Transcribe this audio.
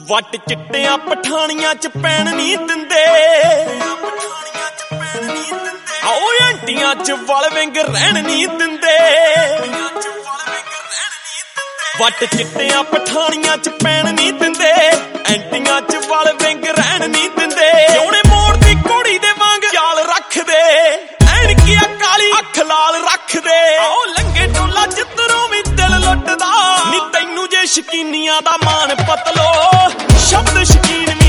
ਵੱਟ ਚਿੱਟਿਆਂ ਪਠਾਣੀਆਂ ਚ ਪੈਣ ਨਹੀਂ ਦਿੰਦੇ, ਆਓ ਆਂਟੀਆਂ ਚ ਵਲ ਵਿੰਗ ਰਹਿਣ ਨਹੀਂ ਦਿੰਦੇ। ਵੱਟ ਚਿੱਟਿਆਂ ਪਠਾਣੀਆਂ ਚ ਪੈਣ ਨਹੀਂ ਦਿੰਦੇ, ਐਂਟੀਆਂ ਚ ਵਲ ਵਿੰਗ ਰਹਿਣ ਨਹੀਂ ਦਿੰਦੇ। ਉਹਨੇ ਮੋੜ ਦੀ ਘੋੜੀ ਦੇ ਵਾਂਗ ਚਾਲ ਰੱਖਦੇ, ਐਨਕੀਆਂ ਕਾਲੀ ਅੱਖ ਲਾਲ ਰੱਖਦੇ। ਆਓ ਲੰਗੇ ਟੋਲਾ ਜਿੱਧਰੋਂ ਵੀ ਦਿਲ ਲੁੱਟਦਾ, ਨੀ ਤੈਨੂੰ ਜੇ ਸ਼ਕੀਨੀਆਂ ਦਾ ਮਾਣ ਪਤਲੋ, ਸ਼ਬਦ ਸ਼ਕੀਨ